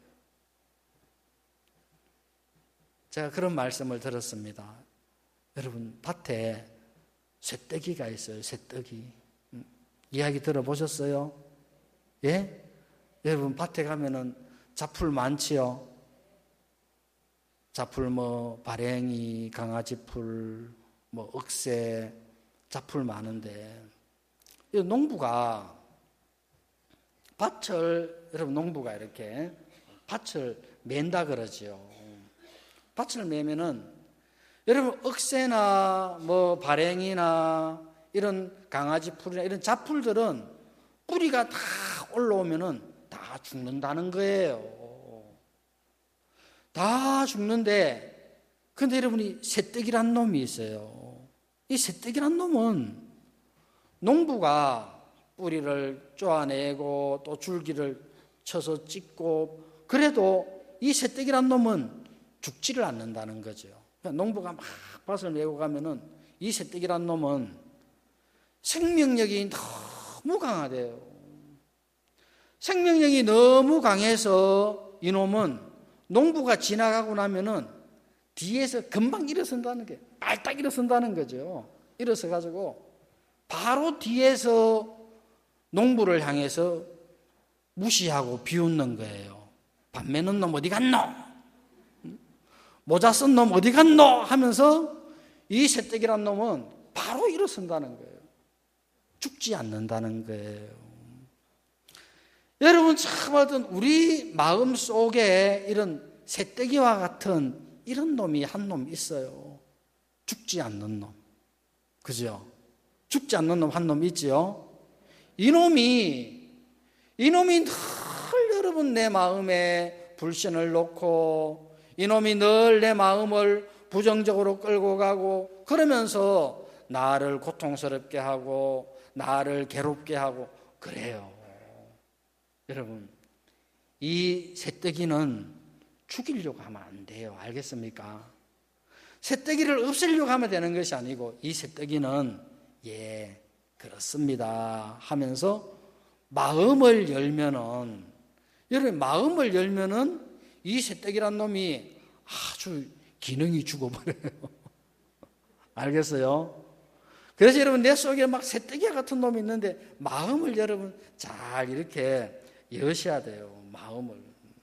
제가 그런 말씀을 들었습니다. 여러분, 밭에 쇠떡이가 있어요. 쇠떡이. 이야기 들어보셨어요? 예? 여러분, 밭에 가면은 잡풀 많지요? 잡풀 뭐 발행이, 강아지풀, 뭐 억새, 잡풀 많은데, 농부가 밭을, 여러분, 농부가 이렇게 밭을 맨다 그러지요. 밭을 매면은 여러분, 억새나 뭐 발행이나 이런 강아지 풀이나 이런 잡풀들은 뿌리가 다 올라오면은 다 죽는다는 거예요. 다 죽는데, 근데 여러분이 새떡이란 놈이 있어요. 이 새떡이란 놈은 농부가 뿌리를 쪼아내고 또 줄기를 쳐서 찢고 그래도 이 새떡이란 놈은 죽지를 않는다는 거죠. 그러니까 농부가 막 밭을 메고 가면은 이 새떡이란 놈은 생명력이 너무 강하대요. 생명력이 너무 강해서 이놈은 농부가 지나가고 나면은 뒤에서 금방 일어선다는 게, 빨딱 일어선다는 거죠. 일어서 가지고 바로 뒤에서 농부를 향해서 무시하고 비웃는 거예요. 밥 매는 놈 어디 갔노? 모자 쓴 놈 어디 갔노? 하면서 이 새떡이란 놈은 바로 일어선다는 거예요. 죽지 않는다는 거예요. 여러분, 참 어떤 우리 마음 속에 이런 새떡이와 같은 이런 놈이 한 놈 있어요. 죽지 않는 놈. 그죠? 죽지 않는 놈 한 놈 있지요? 이놈이 늘 여러분 내 마음에 불신을 놓고, 이놈이 늘 내 마음을 부정적으로 끌고 가고, 그러면서 나를 고통스럽게 하고 나를 괴롭게 하고 그래요. 여러분, 이 새떡이는 죽이려고 하면 안 돼요. 알겠습니까? 새떡이를 없애려고 하면 되는 것이 아니고, 이 새떡이는 예, 그렇습니다 하면서 마음을 열면은, 여러분, 마음을 열면은 이 새떡이란 놈이 아주 기능이 죽어버려요. 알겠어요? 그래서 여러분, 내 속에 막 새떡이 같은 놈이 있는데 마음을 여러분 잘 이렇게 여셔야 돼요. 마음을.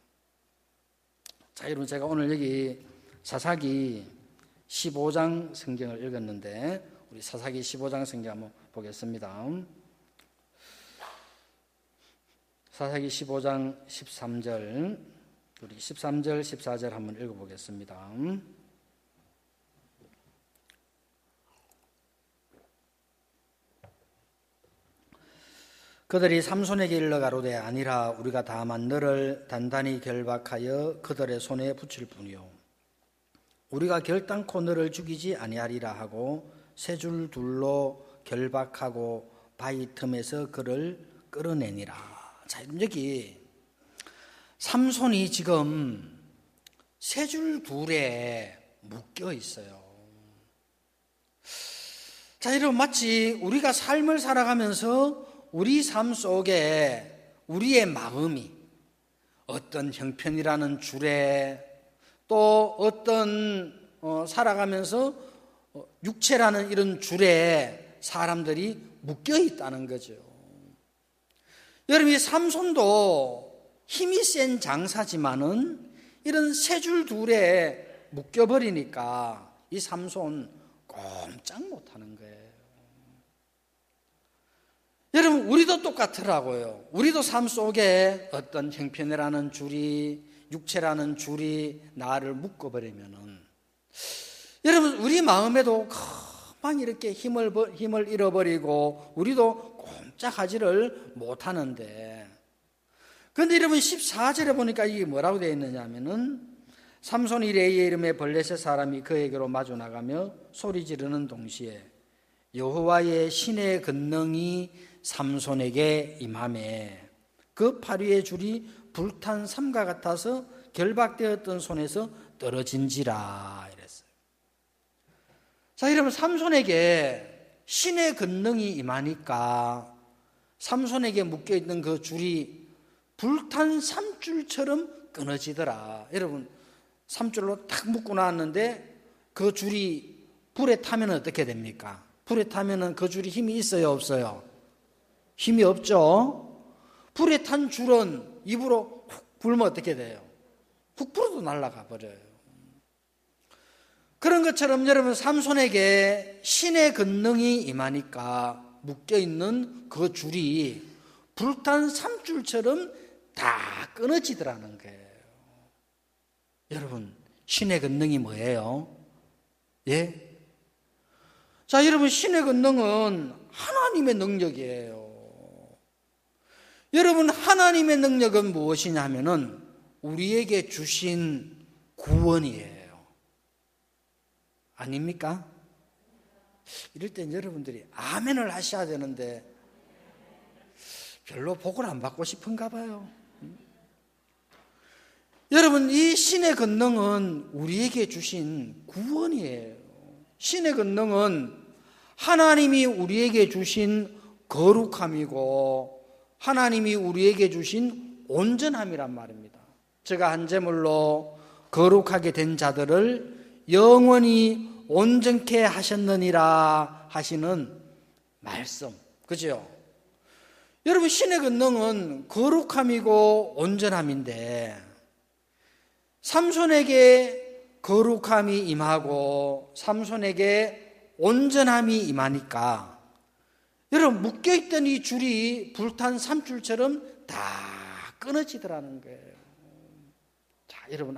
자, 여러분, 제가 오늘 여기 사사기 15장 성경을 읽었는데, 우리 사사기 15장 성경 한번 보겠습니다. 사사기 15장 13절, 우리 13절, 14절 한번 읽어보겠습니다. 그들이 삼손에게 일러 가로되, 아니라 우리가 다만 너를 단단히 결박하여 그들의 손에 붙일 뿐이요, 우리가 결단코 너를 죽이지 아니하리라 하고 세 줄 둘로 결박하고 바위 틈에서 그를 끌어내니라. 자, 여기 삼손이 지금 세 줄 둘에 묶여 있어요. 자, 여러분, 마치 우리가 삶을 살아가면서 우리 삶 속에 우리의 마음이 어떤 형편이라는 줄에, 또 어떤 살아가면서 육체라는 이런 줄에 사람들이 묶여 있다는 거죠. 여러분, 이 삼손도 힘이 센 장사지만은 이런 세 줄 둘에 묶여버리니까 이 삼손 꼼짝 못하는 거예요. 여러분, 우리도 똑같더라고요. 우리도 삶 속에 어떤 형편이라는 줄이, 육체라는 줄이 나를 묶어버리면은, 여러분, 우리 마음에도 가만히 이렇게 힘을 잃어버리고 우리도 꼼짝하지를 못하는데, 그런데 여러분 14절에 보니까 이게 뭐라고 되어 있느냐면은, 삼손이 레이의 이름의 블레셋 사람이 그에게로 마주 나가며 소리 지르는 동시에 여호와의 신의 권능이 삼손에게 임하매 그 팔 위의 줄이 불탄 삼과 같아서 결박되었던 손에서 떨어진지라 이랬어요. 자, 여러분, 삼손에게 신의 권능이 임하니까 삼손에게 묶여있던 그 줄이 불탄 삼줄처럼 끊어지더라. 여러분, 삼줄로 탁 묶고 나왔는데 그 줄이 불에 타면 어떻게 됩니까? 불에 타면 그 줄이 힘이 있어요, 없어요? 힘이 없죠? 불에 탄 줄은 입으로 훅 불면 어떻게 돼요? 훅 불어도 날아가 버려요. 그런 것처럼 여러분, 삼손에게 신의 권능이 임하니까 묶여있는 그 줄이 불탄 삼줄처럼 다 끊어지더라는 거예요. 여러분, 신의 권능이 뭐예요? 예? 자, 여러분, 신의 권능은 하나님의 능력이에요. 여러분, 하나님의 능력은 무엇이냐면은 우리에게 주신 구원이에요. 아닙니까? 이럴 땐 여러분들이 아멘을 하셔야 되는데 별로 복을 안 받고 싶은가 봐요. 여러분, 이 신의 권능은 우리에게 주신 구원이에요. 신의 권능은 하나님이 우리에게 주신 거룩함이고 하나님이 우리에게 주신 온전함이란 말입니다. 제가 한 제물로 거룩하게 된 자들을 영원히 온전케 하셨느니라 하시는 말씀, 그죠? 여러분, 신의 권능은 거룩함이고 온전함인데 삼손에게 거룩함이 임하고 삼손에게 온전함이 임하니까 여러분, 묶여있던 이 줄이 불탄 삼줄처럼 다 끊어지더라는 거예요. 자, 여러분,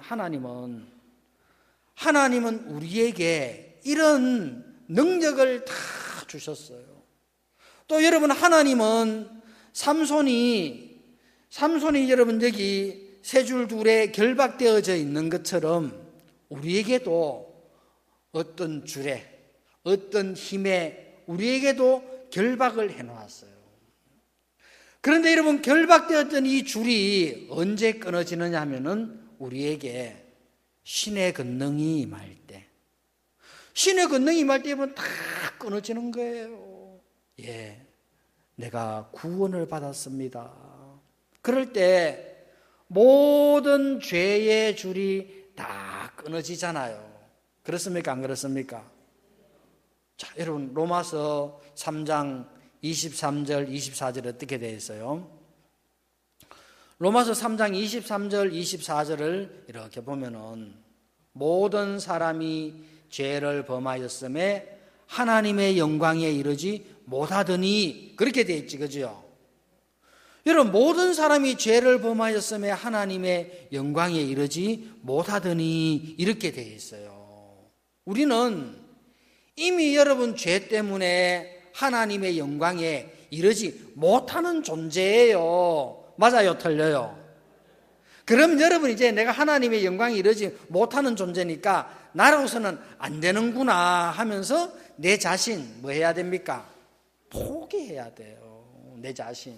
하나님은 우리에게 이런 능력을 다 주셨어요. 또 여러분, 하나님은 삼손이 여러분 여기 세 줄 둘에 결박되어져 있는 것처럼 우리에게도 어떤 줄에 어떤 힘에 우리에게도 결박을 해놓았어요. 그런데 여러분, 결박되었던 이 줄이 언제 끊어지느냐 하면은 우리에게 신의 권능이 임할 때, 신의 권능이 임할 때 여러분 다 끊어지는 거예요. 예, 내가 구원을 받았습니다. 그럴 때 모든 죄의 줄이 다 끊어지잖아요. 그렇습니까? 안 그렇습니까? 자, 여러분, 로마서 3장 23절, 24절 어떻게 되어 있어요? 로마서 3장 23절, 24절을 이렇게 보면은 모든 사람이 죄를 범하였음에 하나님의 영광에 이르지 못하더니 그렇게 되어 있지, 그죠? 여러분, 모든 사람이 죄를 범하였음에 하나님의 영광에 이르지 못하더니 이렇게 되어 있어요. 우리는 이미 여러분 죄 때문에 하나님의 영광에 이르지 못하는 존재예요. 맞아요, 틀려요? 그럼 여러분, 이제 내가 하나님의 영광에 이르지 못하는 존재니까 나로서는 안 되는구나 하면서 내 자신 뭐 해야 됩니까? 포기해야 돼요. 내 자신.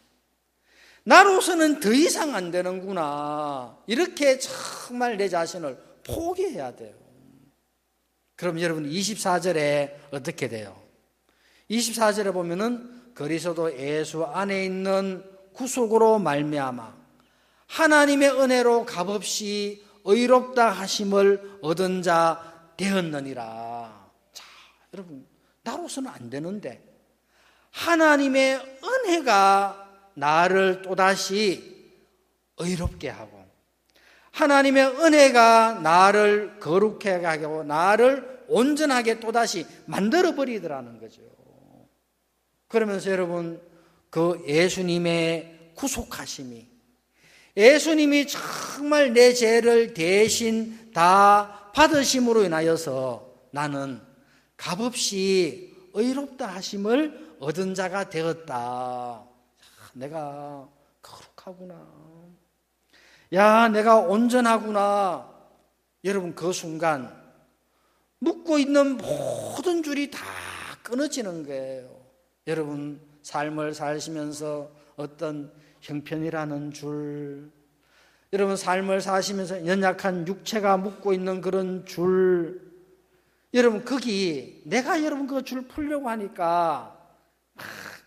나로서는 더 이상 안 되는구나. 이렇게 정말 내 자신을 포기해야 돼요. 그럼 여러분 24절에 어떻게 돼요? 24절에 보면은 그리스도 예수 안에 있는 구속으로 말미암아 하나님의 은혜로 값없이 의롭다 하심을 얻은 자 되었느니라. 자, 여러분, 나로서는 안 되는데 하나님의 은혜가 나를 또다시 의롭게 하고 하나님의 은혜가 나를 거룩하게 하고 나를 온전하게 또다시 만들어버리더라는 거죠. 그러면서 여러분, 그 예수님의 구속하심이, 예수님이 정말 내 죄를 대신 다 받으심으로 인하여서 나는 값없이 의롭다 하심을 얻은 자가 되었다. 내가 거룩하구나. 야, 내가 온전하구나. 여러분, 그 순간 묶고 있는 모든 줄이 다 끊어지는 거예요. 여러분, 삶을 사시면서 어떤 형편이라는 줄, 여러분 삶을 사시면서 연약한 육체가 묶고 있는 그런 줄, 여러분 거기 내가 여러분 그 줄 풀려고 하니까 막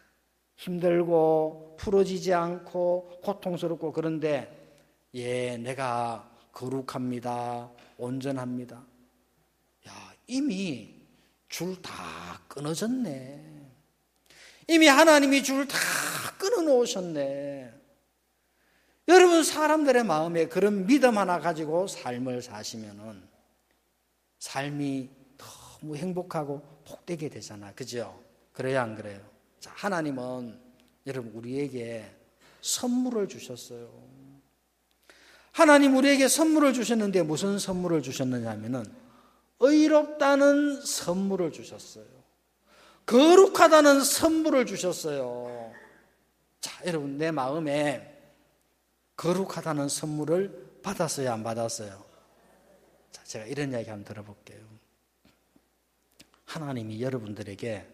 힘들고 풀어지지 않고 고통스럽고, 그런데 예, 내가 거룩합니다, 온전합니다. 야, 이미 줄 다 끊어졌네. 이미 하나님이 줄 다 끊어놓으셨네. 여러분, 사람들의 마음에 그런 믿음 하나 가지고 삶을 사시면은 삶이 너무 행복하고 복되게 되잖아. 그죠? 그래요, 안 그래요? 자, 하나님은 여러분 우리에게 선물을 주셨어요. 하나님 우리에게 선물을 주셨는데 무슨 선물을 주셨느냐 하면은 의롭다는 선물을 주셨어요. 거룩하다는 선물을 주셨어요. 자, 여러분, 내 마음에 거룩하다는 선물을 받았어요, 안 받았어요? 자, 제가 이런 이야기 한번 들어볼게요. 하나님이 여러분들에게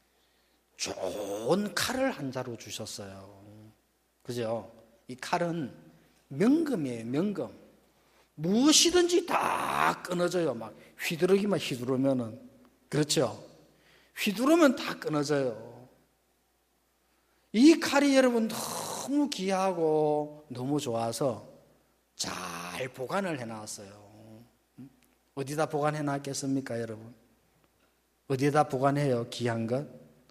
좋은 칼을 한 자루 주셨어요. 그죠? 이 칼은 명금이에요, 명금. 무엇이든지 다 끊어져요. 막 휘두르기만 휘두르면은. 그렇죠? 휘두르면 다 끊어져요. 이 칼이 여러분 너무 귀하고 너무 좋아서 잘 보관을 해놨어요. 어디다 보관해 놨겠습니까, 여러분? 어디에다 보관해요, 귀한 것?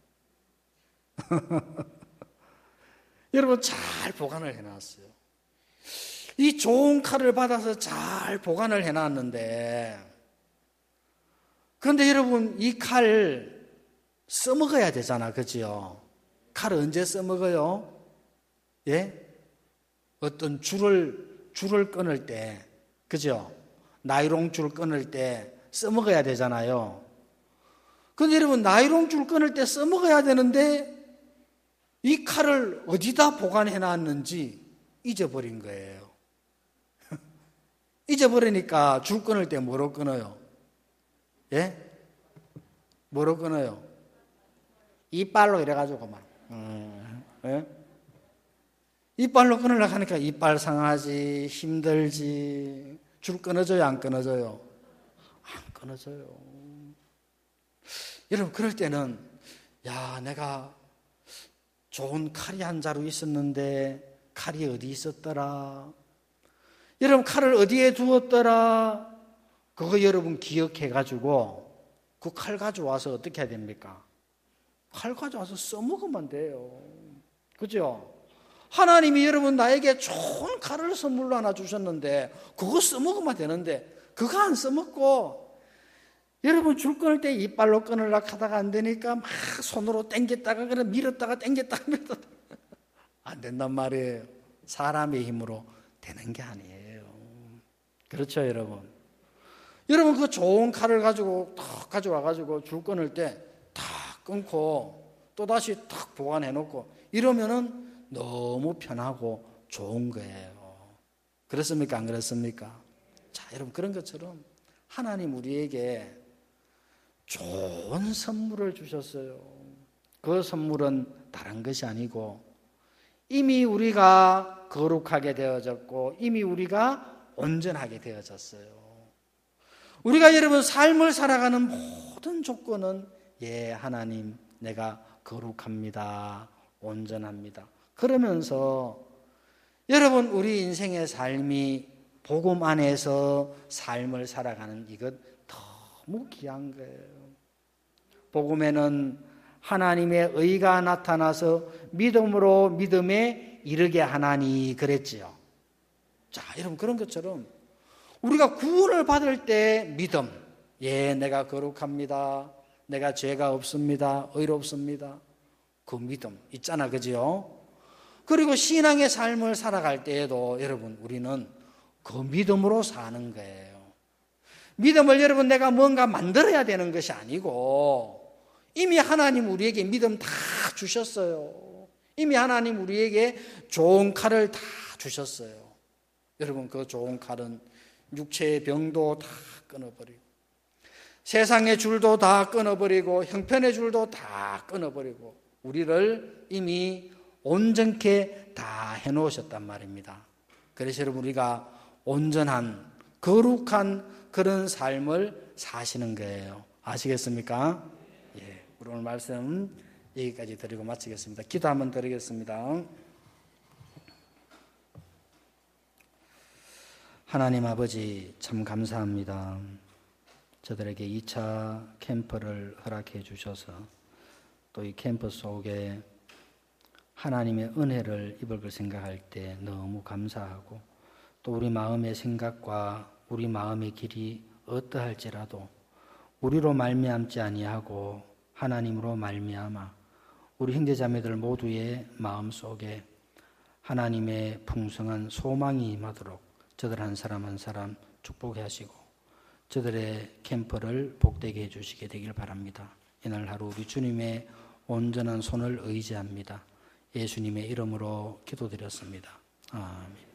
여러분, 잘 보관을 해놨어요. 이 좋은 칼을 받아서 잘 보관을 해놨는데, 그런데 여러분, 이 칼 써먹어야 되잖아, 그지요? 칼을 언제 써먹어요? 예? 어떤 줄을 끊을 때, 그죠? 나이롱 줄 끊을 때 써먹어야 되잖아요. 근데 여러분, 나이롱 줄 끊을 때 써먹어야 되는데 이 칼을 어디다 보관해 놨는지 잊어버린 거예요. 잊어버리니까 줄 끊을 때 뭐로 끊어요? 예? 뭐로 끊어요? 이빨로 이래가지고 막. 예? 이빨로 끊으려고 하니까 이빨 상하지, 힘들지. 줄 끊어져요, 안 끊어져요? 안 끊어져요. 여러분, 그럴 때는 야, 내가 좋은 칼이 한 자루 있었는데 칼이 어디 있었더라? 여러분, 칼을 어디에 두었더라? 그거 여러분 기억해가지고 그 칼 가져와서 어떻게 해야 됩니까? 칼 가져와서 써먹으면 돼요. 그죠? 하나님이 여러분 나에게 좋은 칼을 선물로 하나 주셨는데 그거 써먹으면 되는데 그거 안 써먹고 여러분 줄 끊을 때 이빨로 끊으려고 하다가 안 되니까 막 손으로 당겼다가 그래 밀었다가 당겼다가 밀었다가 안 된단 말이에요. 사람의 힘으로 되는 게 아니에요. 그렇죠, 여러분? 여러분 그 좋은 칼을 가지고 탁 가져와가지고 줄 끊을 때 탁 끊고 또다시 탁 보관해 놓고 이러면은 너무 편하고 좋은 거예요. 그렇습니까? 안 그렇습니까? 자, 여러분 그런 것처럼 하나님 우리에게 좋은 선물을 주셨어요. 그 선물은 다른 것이 아니고 이미 우리가 거룩하게 되어졌고 이미 우리가 온전하게 되어졌어요. 우리가 여러분 삶을 살아가는 모든 조건은 예, 하나님 내가 거룩합니다, 온전합니다. 그러면서 여러분 우리 인생의 삶이 복음 안에서 삶을 살아가는 이것 너무 귀한 거예요. 복음에는 하나님의 의가 나타나서 믿음으로 믿음에 이르게 하나니 그랬지요. 자, 여러분 그런 것처럼 우리가 구원을 받을 때 믿음, 예, 내가 거룩합니다. 내가 죄가 없습니다. 의롭습니다. 그 믿음 있잖아, 그죠? 그리고 신앙의 삶을 살아갈 때에도 여러분 우리는 그 믿음으로 사는 거예요. 믿음을 여러분 내가 뭔가 만들어야 되는 것이 아니고 이미 하나님 우리에게 믿음 다 주셨어요. 이미 하나님 우리에게 좋은 칼을 다 주셨어요. 여러분 그 좋은 칼은 육체의 병도 다 끊어버리고 세상의 줄도 다 끊어버리고 형편의 줄도 다 끊어버리고 우리를 이미 온전케 다 해놓으셨단 말입니다. 그래서 여러분 우리가 온전한 거룩한 그런 삶을 사시는 거예요. 아시겠습니까? 예, 우리 오늘 말씀 여기까지 드리고 마치겠습니다. 기도 한번 드리겠습니다. 하나님 아버지 참 감사합니다. 저들에게 2차 캠프를 허락해 주셔서 또 이 캠프 속에 하나님의 은혜를 입을 걸 생각할 때 너무 감사하고 또 우리 마음의 생각과 우리 마음의 길이 어떠할지라도 우리로 말미암지 아니하고 하나님으로 말미암아 우리 형제자매들 모두의 마음속에 하나님의 풍성한 소망이 임하도록 저들 한 사람 한 사람 축복해 하시고 저들의 캠프를 복되게 해주시게 되길 바랍니다. 이날 하루 우리 주님의 온전한 손을 의지합니다. 예수님의 이름으로 기도드렸습니다. 아멘.